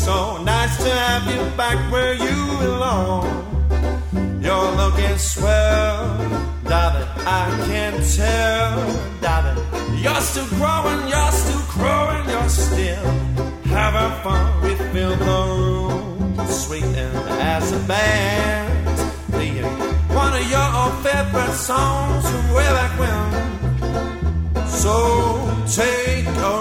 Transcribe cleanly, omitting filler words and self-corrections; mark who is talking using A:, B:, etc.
A: so nice to have you back where you belong. You're looking swell, darling, I can tell, darling. You're still growing, you're still growing, you're still having fun. We fill the room, sweet and as a band, playing one of your favorite songs from way back when. So take a